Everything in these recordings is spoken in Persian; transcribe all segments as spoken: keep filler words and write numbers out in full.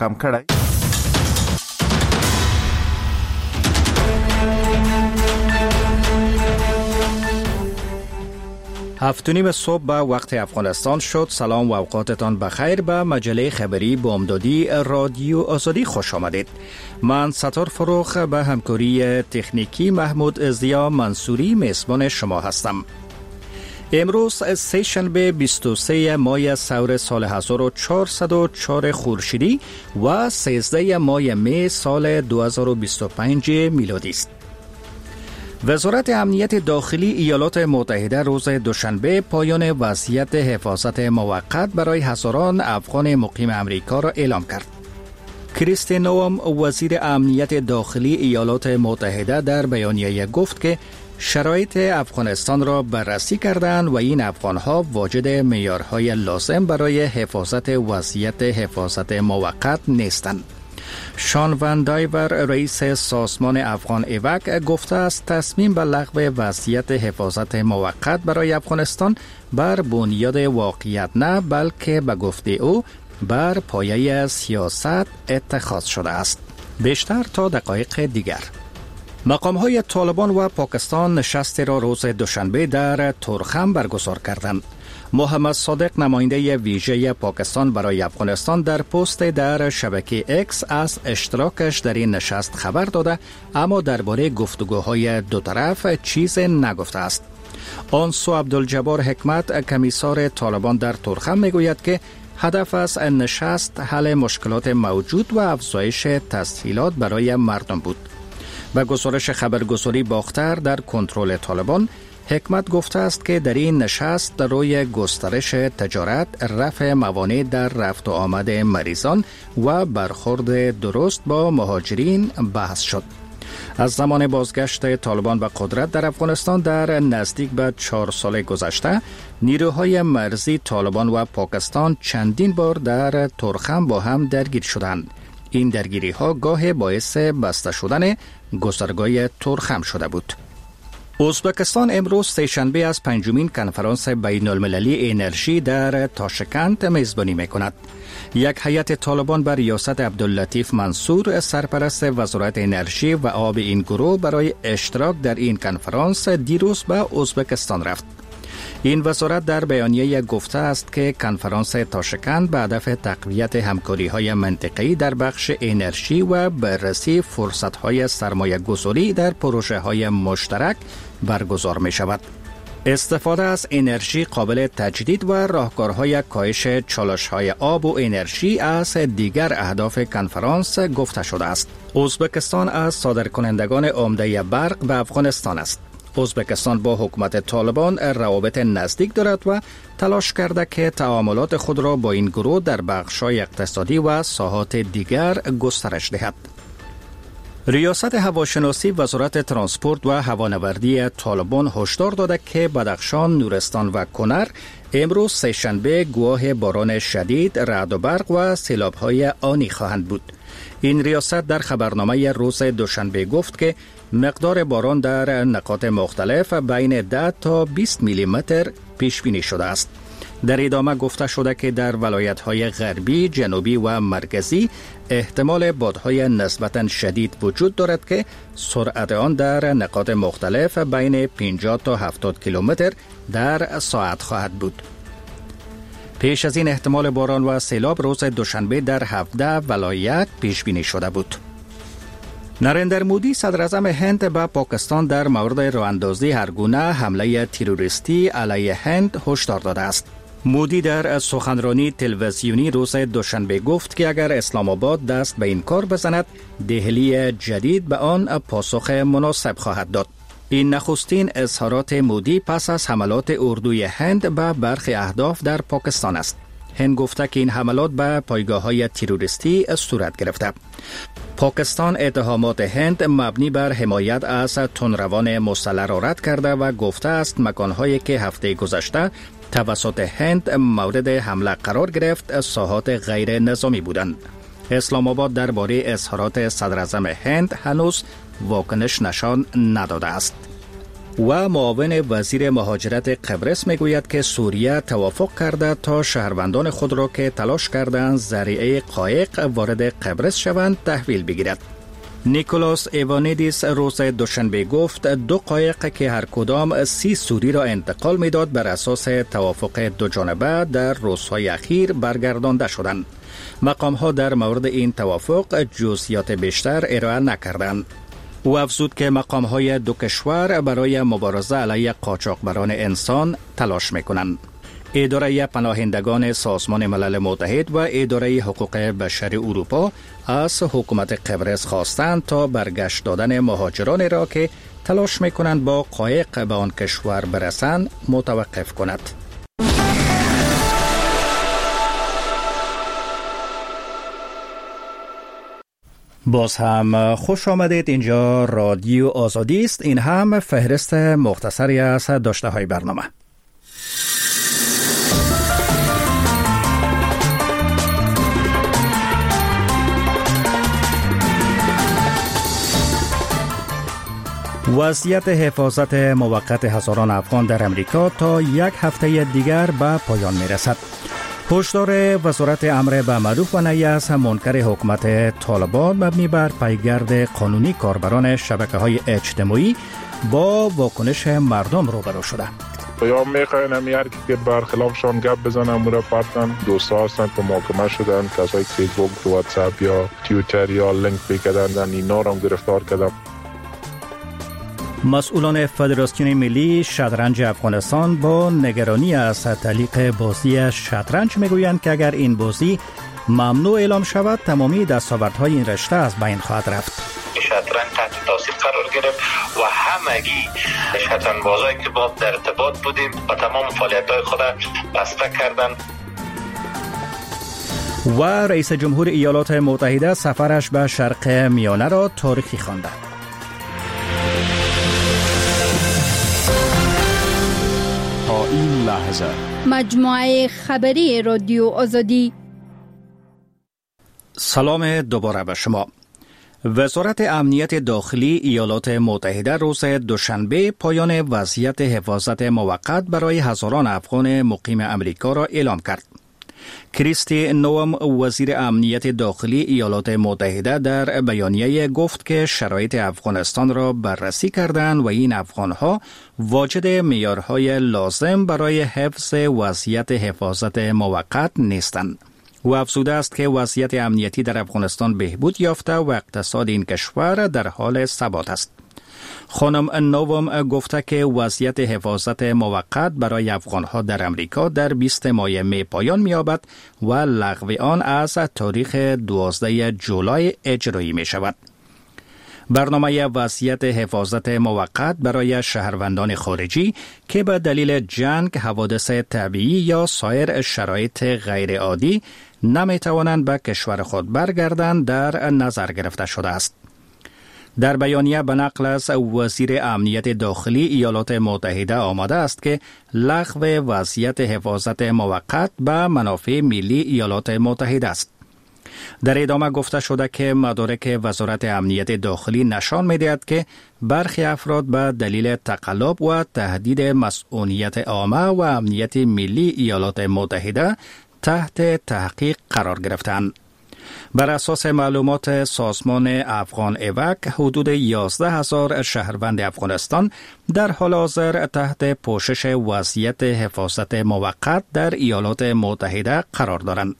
کم کړی. هفت و نیم صبح به وقت افغانستان شد. سلام و اوقاتتان بخیر. به مجله خبری بامدادی رادیو آزادی خوش آمدید. من ستار فروخ به همکاری تکنیکی محمود ضیا منصوری میزبان شما هستم. امروز سه شنبه بیست و سه ماه سور سال هزار و چهارصد و چهار خورشیدی و سیزده ماه می سال دو هزار و بیست و پنج میلادی است. وزارت امنیت داخلی ایالات متحده روز دوشنبه پایان وضعیت حفاظت موقت برای هزاران افغان مقیم امریکا را اعلام کرد. کریستی نوام وزیر امنیت داخلی ایالات متحده در بیانیه گفت که شرایط افغانستان را بررسی کردند و این افغانها واجد معیارهای لازم برای حفاظت وضعیت حفاظت موقت نیستند. شان وان دایور رئیس سازمان افغان ایوک گفته است تصمیم به لغو وضعیت حفاظت موقت برای افغانستان بر بنیاد واقعیت نه بلکه به گفته او بر پایه سیاست اتخاذ شده است. بیشتر تا دقایق دیگر. مقام‌های طالبان و پاکستان نشستی را روز دوشنبه در تورخم برگزار کردند. محمد صادق نماینده ویژه پاکستان برای افغانستان در پست در شبکه اکس از اشتراکش در این نشست خبر داده، اما درباره گفتگوهای دو طرف چیز نگفته است. آنسو عبدالجبار حکمت کمیسار طالبان در تورخم میگوید که هدف از نشست حل مشکلات موجود و افزایش تسهیلات برای مردم بود. به گزارش خبرگزاری باختر در کنترل طالبان، حکمت گفته است که در این نشست روی گسترش تجارت، رفع موانع در رفت و آمد مریضان و برخورد درست با مهاجرین بحث شد. از زمان بازگشت طالبان به قدرت در افغانستان در نزدیک به چهار سال گذشته، نیروهای مرزی طالبان و پاکستان چندین بار در تورخم با هم درگیر شدند. این درگیری ها گاه باعث بسته شدن گذرگاه تورخم شده بود. ازبکستان امروز سه‌شنبه از پنجمین کنفرانس بین المللی انرژی در تاشکند میزبانی میکند. یک هیئت طالبان بر ریاست عبداللطیف منصور سرپرست وزارت انرژی و آب این گروه برای اشتراک در این کنفرانس دیروز به ازبکستان رفت. این وزارت در بیانیه گفته است که کنفرانس تاشکند به هدف تقویت همکاری‌های منطقه‌ای در بخش انرژی و بررسی فرصت‌های سرمایه‌گذاری در پروژه‌های مشترک برگزار می‌شود. استفاده از انرژی قابل تجدید و راهکارهای کاهش چالش‌های آب و انرژی از دیگر اهداف کنفرانس گفته شده است. ازبکستان از صادرکنندگان عمده برق به افغانستان است. ازبکستان با حکومت طالبان روابط نزدیک دارد و تلاش کرده که تعاملات خود را با این گروه در بخش‌های اقتصادی و ساحات دیگر گسترش دهد. ریاست هواشناسی وزارت ترانسپورت و هوانوردی طالبان هشدار داده که بدخشان، نورستان و کنر امروز سه‌شنبه گواه باران شدید، رعد و برق و سیلاب‌های آنی خواهند بود. این ریاست در خبرنامه روز دوشنبه گفت که مقدار باران در نقاط مختلف بین ده تا بیست میلی متر پیش بینی شده است. در ادامه گفته شده که در ولایت‌های غربی، جنوبی و مرکزی احتمال بادهای نسبتاً شدید وجود دارد که سرعت آن در نقاط مختلف بین پنجاه تا هفتاد کیلومتر در ساعت خواهد بود. پیش از این احتمال باران و سیلاب روز دوشنبه در هفده ولایت پیش بینی شده بود. نریندر مودی صدر اعظم هند به پاکستان در مورد راه‌اندازی هرگونه حمله تروریستی علیه هند هشدار داده است. مودی در سخنرانی تلویزیونی روز دوشنبه گفت که اگر اسلام آباد دست به این کار بزند، دهلی جدید به آن پاسخ مناسب خواهد داد. این نخستین اظهارات مودی پس از حملات اردوی هند به برخی اهداف در پاکستان است. هند گفته که این حملات به پایگاه‌های تروریستی صورت گرفته. پاکستان اتهامات هند مبنی بر حمایت از تندروان مسلح را رد کرده و گفته است مکان‌هایی که هفته گذشته توسط هند مورد حمله قرار گرفت ساحات غیر نظامی بودند. اسلام آباد درباره اظهارات صدر اعظم هند هنوز واکنش نشان نداده است. و معاون وزیر مهاجرت قبرس میگوید که سوریه توافق کرده تا شهروندان خود را که تلاش کردند ذریعه قایق وارد قبرس شوند تحویل بگیرد. نیکولاس ایوانیدیس روز دوشنبه گفت دو قایق که هر کدام سی سوری را انتقال میداد بر اساس توافق دو جانبه در روزهای اخیر برگردانده شدند. مقام ها در مورد این توافق جزئیات بیشتر ارائه نکردند. او افزود که مقام های دو کشور برای مبارزه علیه قاچاقبران انسان تلاش میکنند. اداره پناهندگان سازمان ملل متحد و اداره حقوق بشر اروپا از حکومت قبرس خواستند تا برگشت دادن مهاجران را که تلاش میکنند با قایق به آن کشور برسند متوقف کند. باز هم خوش آمدید. اینجا رادیو آزادی است. این هم فهرست مختصری از داشته های برنامه. وضعیت حفاظت موقت هزاران افغان در امریکا تا یک هفته دیگر به پایان می رسد. هشدار وزارت امر به معروف و نهی از منکر حکومت طالبان مبنی بر پیگرد قانونی کاربران شبکه‌های اجتماعی با واکنش مردم روبرو شده. یا میخواین همیار که برخلافشان گپ بزنن مورا پارتن دوستا هستن که محاکمه شدن، کسایی که فیسبوک، واتساپ یا توییتر یا لینک بکردن اینا را گرفتار کردن. مسئولان فدراسیون ملی شطرنج افغانستان با نگرانی از تعلیق بازی شطرنج میگویند که اگر این بازی ممنوع اعلام شود تمامی دستاوردهای این رشته از بین خواهد رفت. شطرنج تحت تاثیر قرار گرفت و همگی شطرنج‌بازایی که با در ارتباط بودیم و تمام فعالیت‌های خود بسته کردند. و رئیس جمهور ایالات متحده سفرش به شرق میانه را تاریخی خوانده. این لحظه مجموعه خبری رادیو آزادی. سلام دوباره به شما. وزارت امنیت داخلی ایالات متحده روز دوشنبه پایان وضعیت حفاظت موقت برای هزاران افغان مقیم امریکا را اعلام کرد. کریستی نوام وزیر امنیت داخلی ایالات متحده در بیانیه گفت که شرایط افغانستان را بررسی کردند و این افغانها واجد معیارهای لازم برای حفظ وضعیت حفاظت موقت نیستند. او افزوده است که وضعیت امنیتی در افغانستان بهبود یافته و اقتصاد این کشور در حال ثبات است. خانم نوام گفته که وضعیت حفاظت موقت برای افغانها در امریکا در بیست ماه می پایان می‌یابد و لغو آن از تاریخ دوازده جولای اجرایی می شود. برنامه وضعیت حفاظت موقت برای شهروندان خارجی که به دلیل جنگ، حوادث طبیعی یا سایر شرایط غیرعادی نمی توانند به کشور خود برگردند در نظر گرفته شده است. در بیانیه به نقل از وزیر امنیت داخلی ایالات متحده آمده است که لغو وضعیت حفاظت موقت به منافع ملی ایالات متحده است. در ادامه گفته شده که مدارک وزارت امنیت داخلی نشان می‌دهد که برخی افراد به دلیل تقلب و تهدید مسئولیت عامه و امنیت ملی ایالات متحده تحت تحقیق قرار گرفتند. بر اساس معلومات سازمان افغان ایوک حدود یازده هزار شهروند افغانستان در حال حاضر تحت پوشش وضعیت حفاظت موقت در ایالات متحده قرار دارند.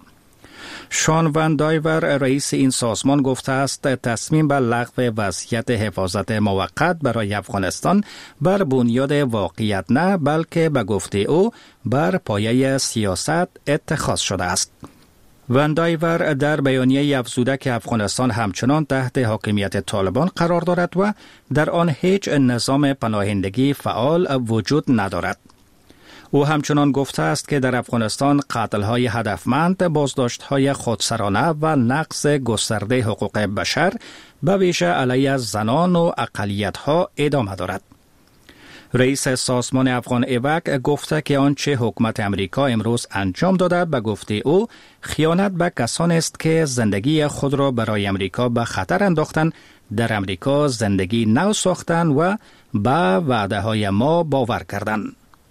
شان وان دایور رئیس این سازمان گفته است تصمیم به لغو وضعیت حفاظت موقت برای افغانستان بر بنیاد واقعیت نه بلکه به گفته او بر پایه سیاست اتخاذ شده است. وان دایور در بیانیه افزوده که افغانستان همچنان تحت حاکمیت طالبان قرار دارد و در آن هیچ نظام پناهندگی فعال وجود ندارد. او همچنان گفته است که در افغانستان قتل‌های هدفمند، بازداشت‌های خودسرانه و نقض گسترده حقوق بشر به ویژه علیه زنان و اقلیت‌ها ادامه دارد. رئیس سازمان افغان ایوک گفته که آنچه حکومت امریکا امروز انجام داده به گفته او خیانت به کسانی است که زندگی خود را برای امریکا به خطر انداختند، در امریکا زندگی نو ساختند و به وعده های ما باور کردند.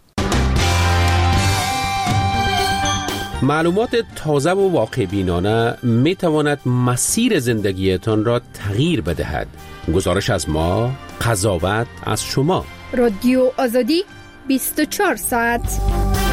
معلومات تازه و واقع بینانه می تواند مسیر زندگیتان را تغییر بدهد. گزارش از ما، قضاوت از شما. رادیو آزادی بیست و چهار ساعت.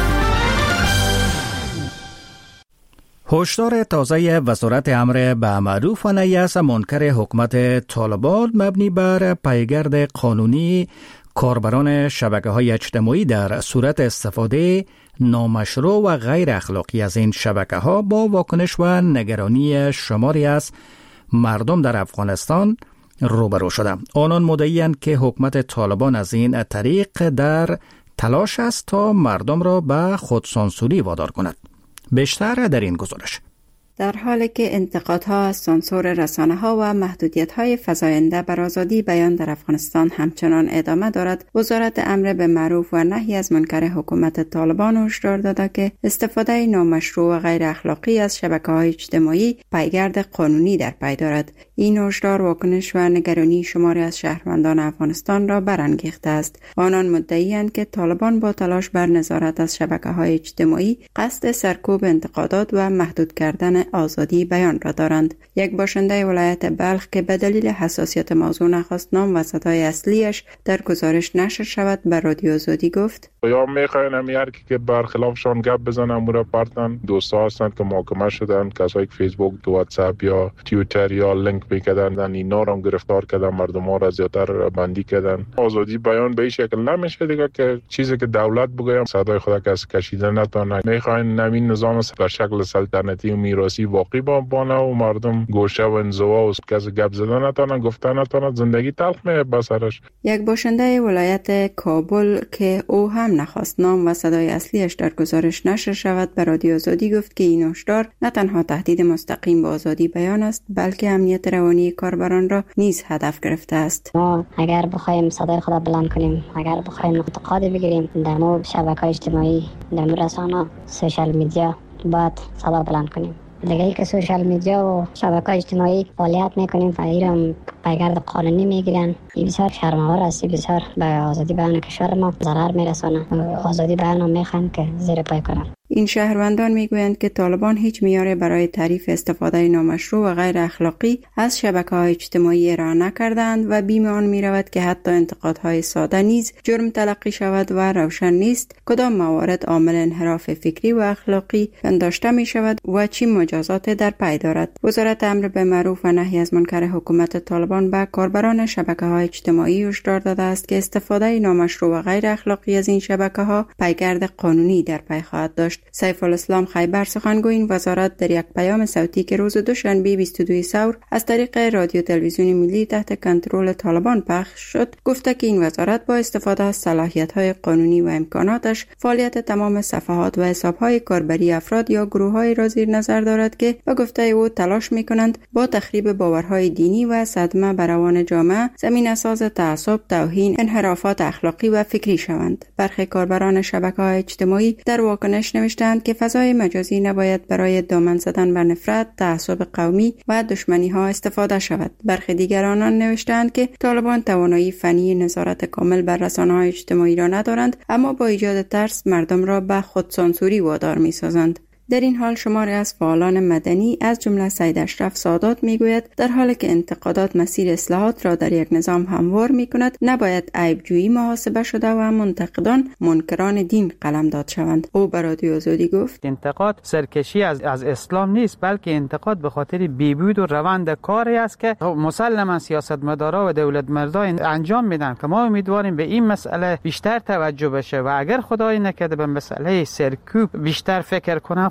هشدار تازه وزارت امر به معروف و نهی از منکر حکومت طالبان مبنی بر پیگرد قانونی کاربران شبکه‌های اجتماعی در صورت استفاده نامشروع و غیر اخلاقی از این شبکه‌ها با واکنش و نگرانی شماری از مردم در افغانستان روبرو شده. آنان مدعی‌اند که حکومت طالبان از این طریق در تلاش است تا مردم را به خودسانسوری وادار کند. بیشتر در این گزارش. در حالی که انتقادها از سانسور رسانه‌ها و محدودیت‌های فزاینده بر آزادی بیان در افغانستان همچنان ادامه دارد، وزارت امر به معروف و نهی از منکر حکومت طالبان هشدار داده که استفاده نامشروع و غیر اخلاقی از شبکه‌های اجتماعی پیگرد قانونی در پی دارد. این هشدار واکنش و نگرانی شماری از شهروندان افغانستان را برانگیخته است. آنان مدعی‌اند که طالبان با تلاش بر نظارت از شبکه‌های اجتماعی قصد سرکوب انتقادات و محدود کردن آزادی بیان را دارند. یک باشنده ولایت بلخ که به دلیل حساسیت موضوع نخواست نام و صدای اصلیش در گزارش نشر شود به رادیو آزادی گفت: یا میخواین همیار که برخلافشان گپ بزنن مورا پارتن دوستا هستند که محاکمه شدن، کسایی که فیسبوک، واتساپ یا توییتر یا لینک میکردن اینا را گرفتار کردن، مردم ها را زیادتر بندی کردن. آزادی بیان به این شکل نمیشه دیگه که چیزی که دولت بگه صدای خود کس کشیده نتونه. میخواین نمین نظام به شکل سلطنتی و میراثی واقعی بانه و مردم گوشه و انزوا و کس گپ زدن نتونه، گفتن نتونه، زندگی تلخ میه بسرش. یک باشنده ولایت کابل که او هم نخواست نام و صدای اصلیش در گزارش نشر شود به رادیو آزادی گفت که این هشدار نه تنها تهدید مستقیم به آزادی بیان است بلکه امنیت روانی کاربران را نیز هدف گرفته است. ما اگر بخوایم صدای خود بلند کنیم، اگر بخوایم انتقاد بگیریم در مورد شبکه‌های اجتماعی، در مورد رسانه، سوشال میدیا، باید صدا بلند کنیم. دیگه ای که سوشال میدیا و شبکه‌های اجتماعی فعالیت میکنیم و ایران پیگرد قانونی میگیرن، این بسیار شرم‌آور است، بسیار به آزادی بیان کشور ما ضرر میرسونه. آزادی بیان هم میخوان که زیر پای کنن. این شهروندان میگویند که طالبان هیچ معیاری برای تعریف استفاده نامشروع و غیر اخلاقی از شبکه‌های اجتماعی ارائه نکردند و بیم آن میرود که حتی انتقادهای ساده نیز جرم تلقی شود و روشن نیست کدام موارد عامل انحراف فکری و اخلاقی پنداشته می شود و چی مجازات در پی دارد. وزارت امر به معروف و نهی از منکر حکومت طالبان به کاربران شبکه‌های اجتماعی هشدار داده است که استفاده نامشروع و غیر اخلاقی از این شبکه‌ها پیگرد قانونی در پی خواهد داشت. سیف الاسلام خیبر سخنگوی این وزارت در یک پیام صوتی که روز دوشنبه بیست و دو ثور از طریق رادیو تلویزیون ملی تحت کنترل طالبان پخش شد گفته که این وزارت با استفاده از صلاحیت‌های قانونی و امکاناتش فعالیت تمام صفحات و حساب‌های کاربری افراد یا گروه‌های را زیر نظر دارد که به گفته او تلاش می‌کنند با تخریب باورهای دینی و صدمه بر روان جامعه زمینه‌ساز تعصب، توهین، انحرافات اخلاقی و فکری شوند. برخی کاربران شبکه‌های اجتماعی در واکنش نوشتند که فضای مجازی نباید برای دامن زدن بر نفرت، تعصب قومی و دشمنی‌ها استفاده شود. برخی دیگران نوشتند که طالبان توانایی فنی نظارت کامل بر رسانه‌های اجتماعی را ندارند، اما با ایجاد ترس مردم را به خودسانسوری وادار می‌سازند. در این حال شماری از فعالان مدنی از جمله سید اشرف سادات میگوید در حالی که انتقادات مسیر اصلاحات را در یک نظام هموار میکند، نباید عیبجویی محاسبه شده و منتقدان منکران دین قلمداد شوند. او به رادیو آزادی گفت انتقاد سرکشی از از اسلام نیست، بلکه انتقاد به خاطر بیبود و روند کاری است که مسلما سیاستمدارا و دولت مردان انجام میدن که ما امیدواریم به این مسئله بیشتر توجه بشه و اگر خدای نکرده به مسئله سرکوب بیشتر فکر کنن،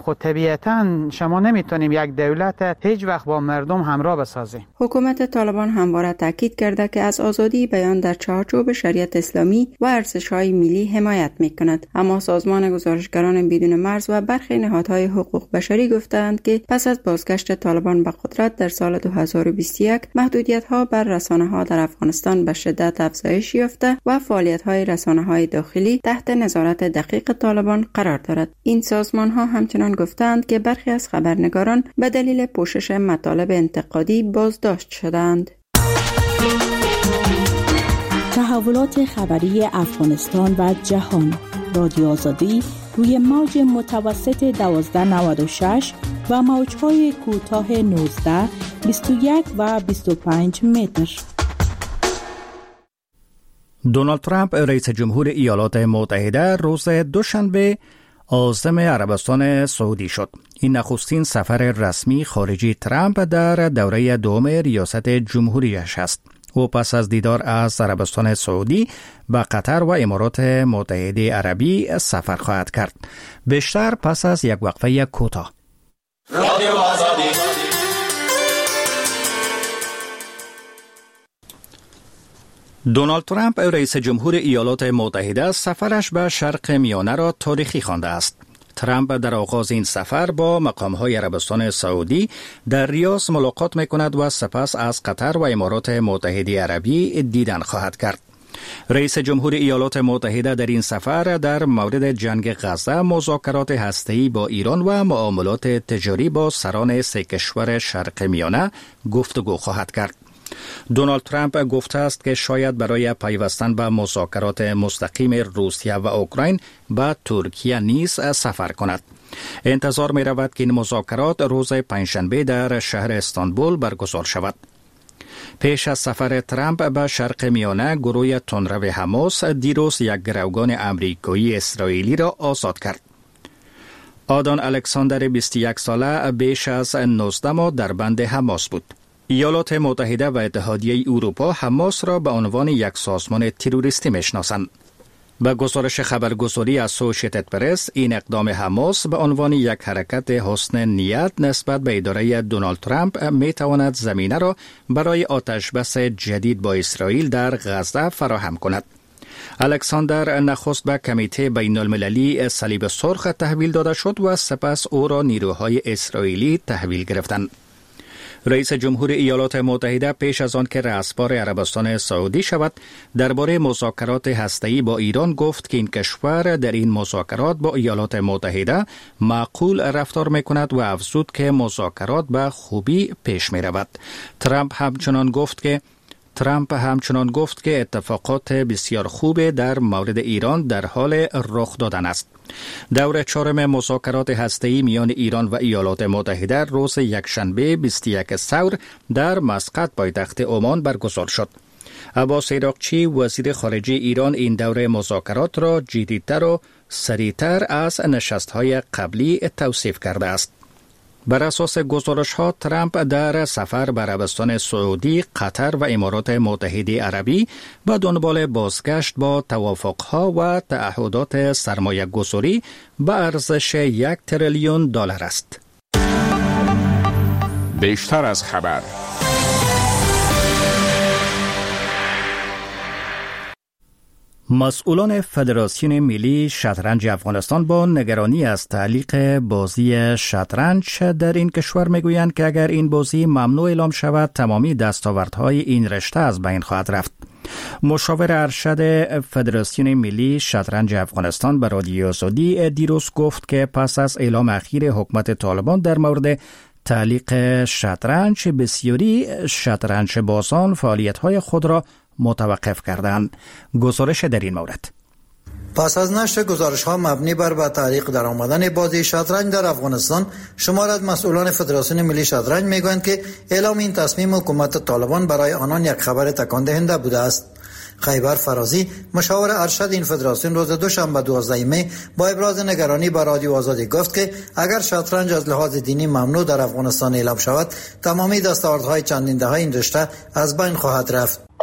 خود طبیعتاً شما نمیتونیم یک دولت هیچ وقت با مردم همراه بسازیم. حکومت طالبان همواره تاکید کرده که از آزادی بیان در چارچوب شریعت اسلامی و ارزش‌های ملی حمایت می‌کند، اما سازمان گزارشگران بدون مرز و برخی نهادهای حقوق بشری گفتند که پس از بازگشت طالبان به قدرت در سال دو هزار و بیست و یک محدودیت‌ها بر رسانه‌ها در افغانستان به شدت افزایش یافته و فعالیت‌های رسانه‌های داخلی تحت نظارت دقیق طالبان قرار دارد. این سازمان‌ها همچنان گفتند که برخی از خبرنگاران به دلیل پوشش مطالب انتقادی بازداشت شدند. تحولات خبری افغانستان و جهان. رادیو آزادی روی موج متوسط دوازده نود و شش و موج‌های کوتاه نوزده، بیست و یک و بیست و پنج متر. دونالد ترامپ رئیس جمهور ایالات متحده روز دوشنبه عازم عربستان سعودی شد. این نخستین سفر رسمی خارجی ترامپ در دوره دوم ریاست جمهوریش است. او پس از دیدار از عربستان سعودی به قطر و امارات متحده عربی سفر خواهد کرد. بیشتر پس از یک وقفه کوتاه. دونالد ترامپ رئیس جمهور ایالات متحده سفرش به شرق میانه را تاریخی خوانده است. ترامپ در آغاز این سفر با مقام‌های عربستان سعودی در ریاض ملاقات می‌کند و سپس از قطر و امارات متحده عربی دیدن خواهد کرد. رئیس جمهور ایالات متحده در این سفر در مورد جنگ غزه، مذاکرات هسته‌ای با ایران و معاملات تجاری با سران سه کشور شرق میانه گفتگو خواهد کرد. دونالد ترامپ گفته است که شاید برای پیوستن به مذاکرات مستقیم روسیه و اوکراین به ترکیه نیز سفر کند. انتظار می رود که این مذاکرات روز پنجشنبه در شهر استانبول برگزار شود. پیش از سفر ترامپ به شرق میانه، گروه تندرو حماس دیروز یک گروگان امریکایی اسرائیلی را آزاد کرد. آدان الکساندر بیست و یک ساله بیش از نوزده ماه در بند حماس بود. ایالات متحده و اتحادیه اروپا حماس را به عنوان یک سازمان تروریستی میشناسند. به گزارش خبرگزاری اسوسییتد پرس، این اقدام حماس به عنوان یک حرکت حسن نیت نسبت به اداره دونالد ترامپ می تواند زمینه را برای آتشبس جدید با اسرائیل در غزه فراهم کند. الکساندر نخست به کمیته بین المللی صلیب سرخ تحویل داده شد و سپس او را نیروهای اسرائیلی تحویل گرفتند. رئیس جمهور ایالات متحده پیش از آن که رأسبار عربستان سعودی شود، درباره مذاکرات هسته‌ای با ایران گفت که این کشور در این مذاکرات با ایالات متحده معقول رفتار می‌کند و افزود که مذاکرات به خوبی پیش می‌رود. ترامپ همچنان گفت که ترامپ همچنان گفت که اتفاقات بسیار خوب در مورد ایران در حال رخ دادن است. دور چهارم مذاکرات هسته‌ای میان ایران و ایالات متحده روز یکشنبه بیست و یک ثور در مسقط پایتخت عمان برگزار شد. عباس عراقچی وزیر خارجه ایران این دور مذاکرات را جدیدتر و سریعتر از نشست‌های قبلی توصیف کرده است. بر اساس گزارش‌ها، ترامپ در سفر به عربستان سعودی، قطر و امارات متحده عربی به دنبال بازگشت با توافق‌ها و تعهدات سرمایه‌گذاری به ارزش یک تریلیون دلار است. بیشتر از خبر. مسئولان فدراسیون ملی شطرنج افغانستان با نگرانی از تعلیق بازی شطرنج در این کشور میگویند که اگر این بازی ممنوع اعلام شود، تمامی دستاوردهای این رشته از بین خواهد رفت. مشاور ارشد فدراسیون ملی شطرنج افغانستان به رادیو آزادی دیروز گفت که پس از اعلام اخیر حکومت طالبان در مورد تعلیق شطرنج، بسیاری شطرنج بازان فعالیت‌های خود را متوقف کردند. گزارش در این مورد: پس از نشر گزارش ها مبنی بر به تعلیق در آمدن بازی شطرنج در افغانستان، شمار از مسئولان فدراسیون ملی شطرنج میگویند که اعلام این تصمیم حکومت طالبان برای آنان یک خبر تکان دهنده بوده است. خیبر فرازی، مشاور ارشد این فدراسیون، روز دوشنبه دوازده می با ابراز نگرانی به رادیو آزادی گفت که اگر شطرنج از لحاظ دینی ممنوع در افغانستان اعلام شود، تمامی دستاوردهای چندین دهه این رشته از بین خواهد رفت.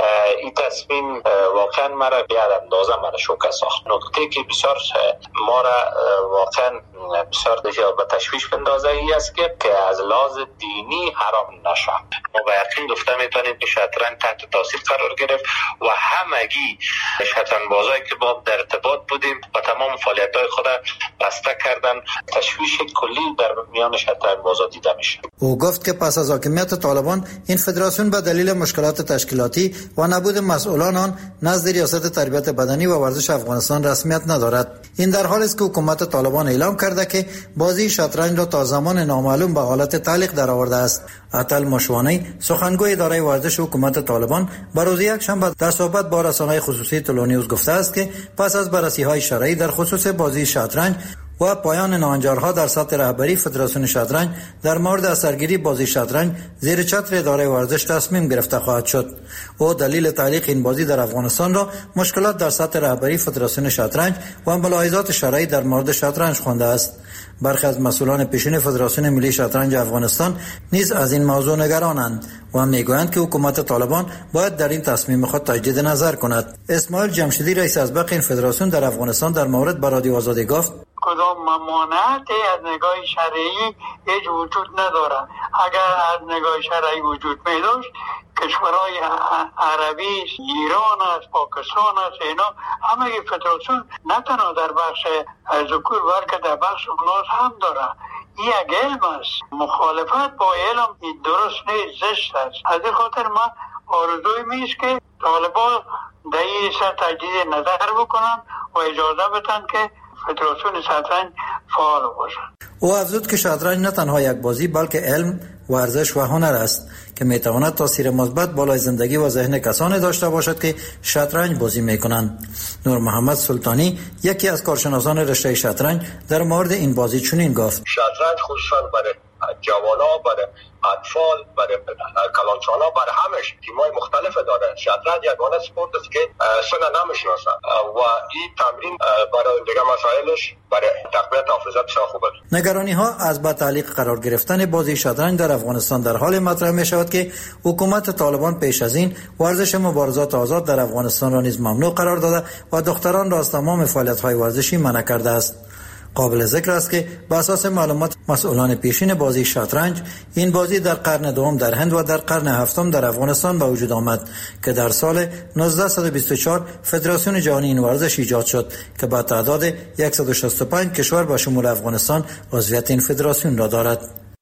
این تصمیم واقعا مرا بیاد اندازه مرا شوکه ساخت. نکته که بسیار ما را واقعا بسیار دیگه به تشویش بندازه ای است که که از لحاظ دینی حرام نشه. ما با یقین گفته میتونیم که شطرنج تحت تاثیر قرار گرفت و همگی شطرنج بازایی که با در ارتباط بودیم و تمام فعالیت‌های خود بسته کردن، تشویش کلی در میان شطرنج بازا دیده میشه. او گفت که پس از حاکمیت طالبان این فدراسیون به دلیل مشکلات تشکیلاتی و نبود مسئولان آن نزد ریاست تربیت بدنی و ورزش افغانستان رسمیت ندارد. این در حالی است که حکومت طالبان اعلام کرده که بازی شطرنج را تا زمان نامعلوم به حالت تعلیق درآورده است. عطل مشوانی سخنگوی اداره ورزش حکومت طالبان بر روز یکشنبه در صحبت با رسانه‌های خصوصی تلونیوز گفته است که پس از بررسی‌های شرعی در خصوص بازی شطرنج و پایان ناهنجارها در سطح رهبری فدراسیون شطرنج در مورد اثرگیری بازی شطرنج زیر چتر اداره ورزش تصمیم گرفته خواهد شد. او دلیل تعلیق این بازی در افغانستان را مشکلات در سطح رهبری فدراسیون شطرنج و ملاحظات شرعی در مورد شطرنج خوانده است. برخی از مسئولان پیشین فدراسیون ملی شطرنج افغانستان نیز از این موضوع نگرانند و میگویند که حکومت طالبان باید در این تصمیم خود تجدید نظر کند. اسماعیل جمشیدی رئیس ازبق این فدراسیون در افغانستان در مورد به رادیو آزادی گفت: کدام ممانعتی از نگاه شرعی هیچ وجود نداره. اگر از نگاه شرعی وجود می داشت، کشورهای عربی، ایران است، پاکستان است، اینا همه فدراسیون نه تنها در بخش ذکور بلکه در بخش اناث هم داره. این یک علم است. مخالفت با علم درست نیست، زشت است. از این خاطر من آرزوی میست که طالبان در این سر تجدید نظر بکنن و اجازه بدن که فدراسیون شطرنج فعال باشد. او افزود که شطرنج نه تنها یک بازی بلکه علم، ورزش و هنر است که میتواند تاثیر مثبت بالای زندگی و ذهن کسانی داشته باشد که شطرنج بازی میکنند. نور محمد سلطانی یکی از کارشناسان رشته شطرنج در مورد این بازی چنین گفت: شطرنج خصوصا برای جوانا، برای اطفال، برای کلانچانا، برای همش تیمای مختلف داره. شطرنج یگانه سپورت است که سن نمیشناسن و این تمرین برای دیگه مسائلش برای تقویت حافظه بسیار خوبه. نگرانی ها از به تعلیق قرار گرفتن بازی شطرنج در افغانستان در حال مطرح می شود که حکومت طالبان پیش از این ورزش مبارزات آزاد در افغانستان را نیز ممنوع قرار داده و دختران را از تمام فعالیت های ورزشی منع کرده است. قابل ذکر است که بر اساس معلومات مسئولان پیشین بازی شطرنج، این بازی در قرن دوم در هند و در قرن هفتم در افغانستان به وجود آمد که در سال نوزده بیست و چهار فدراسیون جهانی این ورزش ایجاد شد که با تعداد صد و شصت و پنج کشور به شمول افغانستان عضویت این فدراسیون را دارد.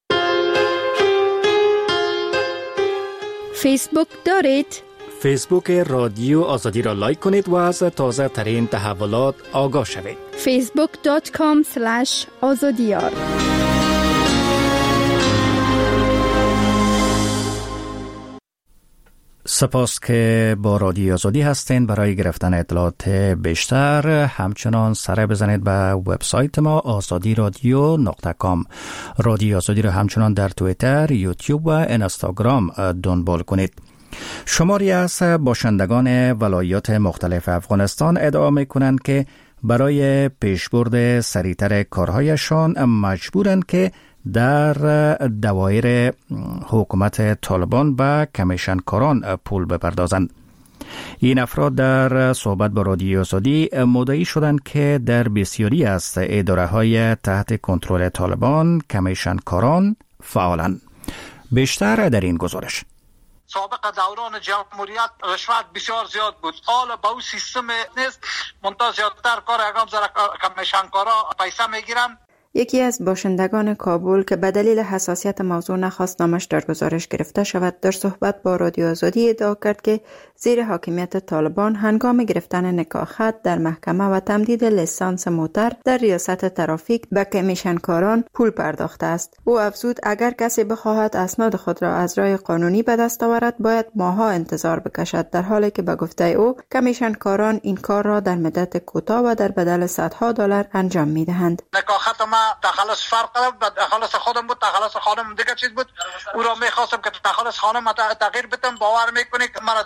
فیسبوک دارید؟ فیسبوک رادیو آزادی را لایک کنید و از تازه ترین تحولات آگاه شوید. فیسبوک دات کام اسلش آزادیار. سپاس که با رادیو آزادی هستین. برای گرفتن اطلاعات بیشتر همچنان سر بزنید به وبسایت ما آزادی رادیو نقطه کام. رادیو آزادی را همچنان در توییتر، یوتیوب و اینستاگرام دنبال کنید. شماری از باشندگان ولایات مختلف افغانستان ادعا می‌کنند که برای پیشبرد سریعتر کارهایشان مجبورند که در دوایر حکومت طالبان به کمیشنکاران پول بپردازند. این افراد در صحبت با رادیو آزادی مدعی شدند که در بسیاری از اداره‌های تحت کنترل طالبان کمیشنکاران فعالند. بیشتر در این گزارش. سابق دوران جمهوریت رشوت بسیار زیاد بود. حالا با اون سیستم نیست، منتها زیادتر کار اقام زر کمیشنکارا پیسه میگیرن. یکی از باشندگان کابل که به دلیل حساسیت موضوع نخواست نامش در گزارش گرفته شود، در صحبت با رادیو آزادی ادعا کرد که زیر حاکمیت طالبان هنگام گرفتن نکاحت در محکمه و تمدید لیسانس موتر در ریاست ترافیک به کمیشنکاران پول پرداخته است. او افزود اگر کسی بخواهد اسناد خود را از راه قانونی به دست آورد باید ماها انتظار بکشد، در حالی که به گفته او کمیشنکاران این کار را در مدت کوتاه و در بدل صدها دلار انجام می‌دهند. نکاحت ما تخلص فرق داره، تخلص خودم بود، تخلص خانم دیگه چیز بود. او را میخواستم که تخلص خانم تغییر بدم. باور میکنی که مرا دواندن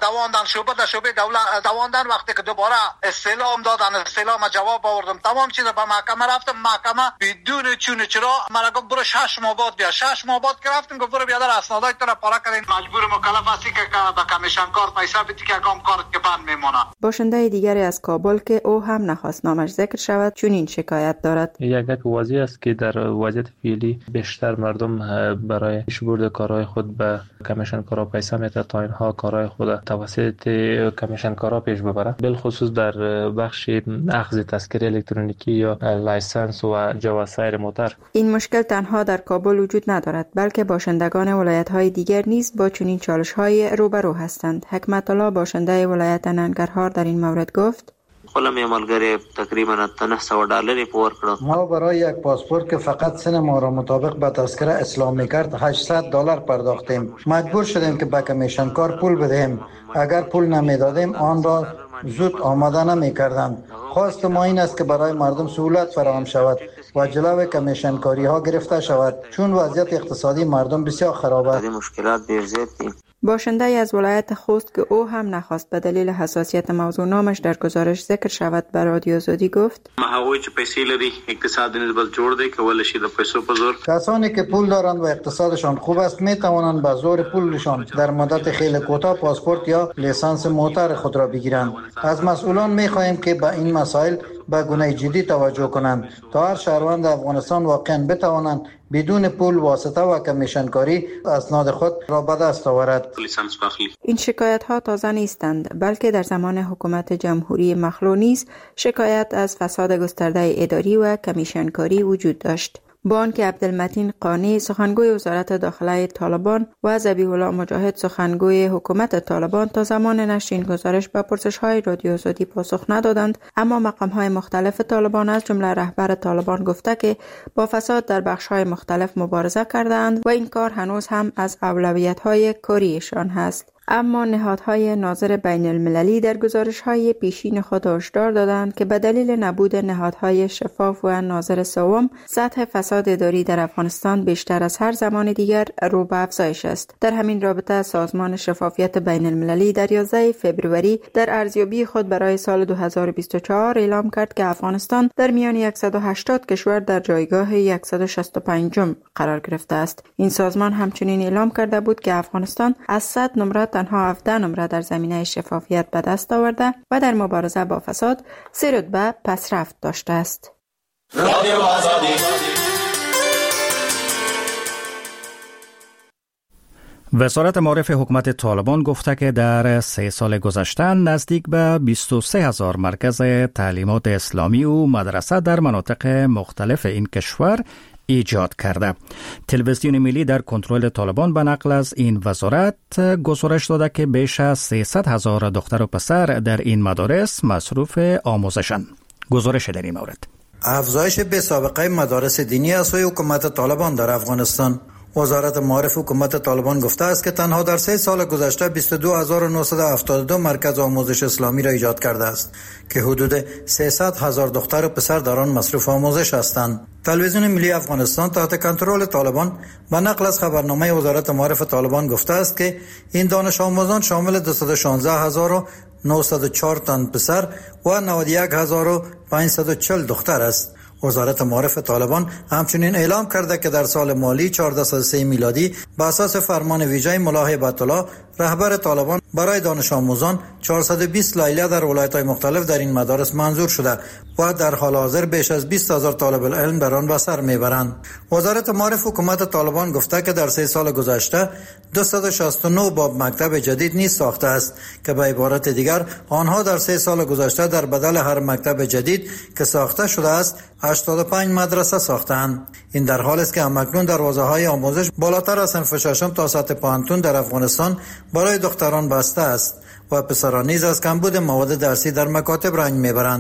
شعبه در شعبه دولت دواندن وقتی که دوباره استعلام دادن استعلام جواب آوردم تمام چیز به محکمه رفتم محکمه بدون چون چرا مرا گفت برو شش ماه بعد بیا شش ماه بعد که رفتم گفت برو بیا در اسنادای تو را پاره کردین مجبور مکلف هستی که به کمیشن کار پیسه بدی که اقام کارت که بند میمونه. باشنده دیگری از کابل که او هم نخواست نامش ذکر شود چون این شکایت دارد. یک واضح است که در وضعیت فعلی بیشتر مردم برای پیشبرد کارهای خود به کمیشن کارا پیسه میده تا اینها کارهای خود توسط کمیشن کارا پیش ببره، بالخصوص در بخش اخذ تذکره الکترونیکی یا لایسنس و جواز سایر موتر. این مشکل تنها در کابل وجود ندارد بلکه باشندگان ولایت‌های دیگر نیز با چنین چالش‌های روبرو هستند. حکمت الله باشنده ولایت ننگرهار در این مورد گفت: خپل ملګری تقریبا نه سوه ډالر پور کړو. ما برای یک پاسپورت که فقط سن ما را مطابق به تذکره اسلام میکرد هشتصد دلار پرداختیم. مجبور شدیم که به کمیشن کار پول بدهیم. اگر پول نمیدادیم آن را زود آماده نمیکردند. خواست ما این است که برای مردم سهولت فراهم شود و جلوی کمیشن کاری ها گرفته شود چون وضعیت اقتصادی مردم بسیار خراب است. مشکلات ډیر زیات دي. باشنده از ولایت خوست که او هم نخواست به دلیل حساسیت موضوع نامش در گزارش ذکر شود به رادیو آزادی گفت: ما هغوی چې پیسې لري اقتصاد نسبت جوړ دی کول شي د پیسو په زور. کسانی که پول دارند و اقتصادشان خوب است می توانند به زور پولشان در مدت خیلی کوتاه پاسپورت یا لیسانس موتر خود را بگیرند. از مسئولان می خواهیم که به این مسائل به گونه جدی توجه کنند تا هر شهروند افغانستان واقعا بتوانند بدون پول واسطه و کمیشن کاری اسناد خود را به دست آورد. این شکایت ها تازه نیستند بلکه در زمان حکومت جمهوری مخلو نیز شکایت از فساد گسترده اداری و کمیشن کاری وجود داشت. با آنکه عبدالمتین قانی سخنگوی وزارت داخله طالبان و ذبیح الله مجاهد سخنگوی حکومت طالبان تا زمان نشر این گزارش به پرسش‌های رادیو آزادی پاسخ ندادند، اما مقام‌های مختلف طالبان از جمله رهبر طالبان گفته که با فساد در بخش‌های مختلف مبارزه کردند و این کار هنوز هم از اولویت‌های کاریشان هست. اما نهادهای ناظر بین المللی در گزارش‌های پیشین خود هشدار دادند که به دلیل نبود نهادهای شفاف و ناظر سوم سطح فساد اداری در افغانستان بیشتر از هر زمان دیگر رو به افزایش است. در همین رابطه سازمان شفافیت بین المللی در یازده فوریه در ارزیابی خود برای سال دو هزار و بیست و چهار اعلام کرد که افغانستان در میان صد و هشتاد کشور در جایگاه صد و شصت و پنج قرار گرفته است. این سازمان همچنین اعلام کرده بود که افغانستان از صد نمره تنها هفده نمره در زمینه شفافیت به دست آورده و در مبارزه با فساد سه رتبه پسرفت داشته است. وزارت معارف حکومت طالبان گفته که در سه سال گذشته نزدیک به بیست و سه هزار مرکز تعلیمات اسلامی و مدرسه در مناطق مختلف این کشور ایجاد کرده. تلویزیون ملی در کنترل طالبان به نقل از این وزارت گزارش داده که بیش از سیصد هزار دختر و پسر در این مدارس مصروف آموزشند. گزارش در این مورد: افزایش بی سابقه مدارس دینی از سوی حکومت طالبان در افغانستان. وزارت معارف حکومت طالبان گفته است که تنها در سه سال گذشته بیست و دو هزار و نهصد و هفتاد و دو مرکز آموزش اسلامی را ایجاد کرده است که حدود سیصد هزار دختر و پسر در آن مصروف آموزش هستند. تلویزیون ملی افغانستان تحت کنترل طالبان به نقل از خبرنامه وزارت معارف طالبان گفته است که این دانش آموزان شامل دویست و شانزده هزار و نهصد و چهار تن پسر و نود و یک هزار و پانصد و چهل دختر است. وزارت معارف طالبان همچنین اعلام کرده که در سال مالی چهارصد و سه میلادی به اساس فرمان ویژه ملا هیبت الله رهبر طالبان برای دانش آموزان چهارصد و بیست لایحه در ولایت‌های مختلف در این مدارس منظور شده و در حال حاضر بیش از بیست هزار طالب العلم بر آن به سر میبرند. وزارت معارف حکومت طالبان گفته که در سه سال گذشته دویست و شصت و نه باب مکتب جدید نیز ساخته است که به عبارت دیگر آنها در سه سال گذشته در بدل هر مکتب جدید که ساخته شده است هشتاد و پنج مدرسه ساختند. این در حالی است که همکنون دروازه‌های آموزش بالاتر از صنف ششم تا سطح پانتون در افغانستان برای دختران بسته است و پسران نیز از کمبود مواد درسی در مکاتب رنج میبرند.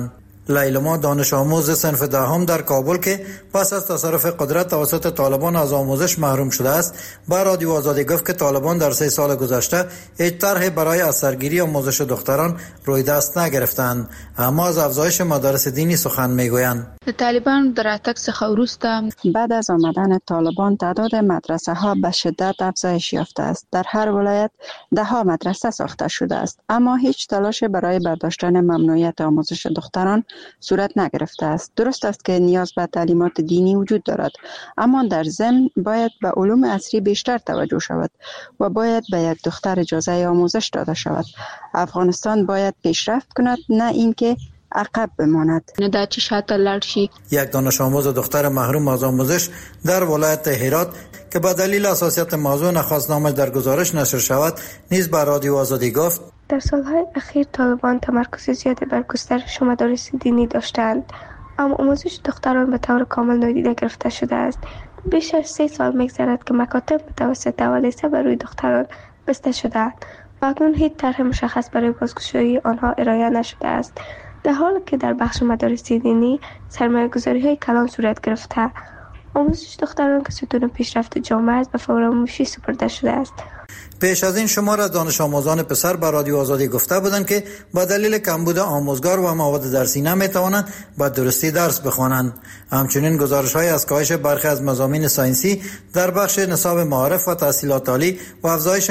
لیلما دانش آموز صنف دهم در کابل که پس از تصرف قدرت توسط طالبان از آموزش محروم شده است، با رادیو آزادی گفت که طالبان در سه سال گذشته هیچ طرحی برای از سرگیری آموزش دختران روی دست نگرفتند، اما از افزایش مدارس دینی سخن میگویند. طالبان در اتک څخه وروسته بعد از آمدن طالبان تعداد مدرسه ها به شدت افزایش یافته است. در هر ولایت ده ها مدرسه ساخته شده است، اما هیچ تلاش برای برداشتن ممنوعیت آموزش دختران صورت نگرفته است. درست است که نیاز به تعلیمات دینی وجود دارد، اما در ضمن باید به علوم عصری بیشتر توجه شود و باید به یک دختر اجازه آموزش داده شود. افغانستان باید پیشرفت کند، نه اینکه عقب بماند. نه چه شاته لاړ شي. یک دانش آموز دختر محروم از آموزش در ولایت هرات که به دلیل حساسیت موضوع نخواست نامش در گزارش نشر شود، نیز به رادیو آزادی گفت: در سالهای اخیر طالبان تمرکز زیادی بر گسترش مدارس دینی داشتند، اما آموزش دختران به طور کامل نادیده گرفته شده است. بیش از سه سال می‌گذرد که مکاتب متوسط اولیه بر روی دختران بسته شده‌اند و اکنون هیچ طرح مشخص برای بازگشایی آنها ارائه نشده است، در حالی که در بخش مدارس دینی سرمایه‌گذاری‌های کلان صورت گرفته. آموزش دختران که ستون پیشرفت جامعه است به فراموشی سپرده شده است. پیش از این شمار از دانش آموزان پسر به رادیو آزادی گفته بودند که با دلیل کمبود آموزگار و مواد درسی نمیتوانند به درستی درس بخوانند. همچنین گزارش‌های از کاهش برخی از مضامین ساینسی در بخش نصاب معارف و تحصیلات عالی و افزایش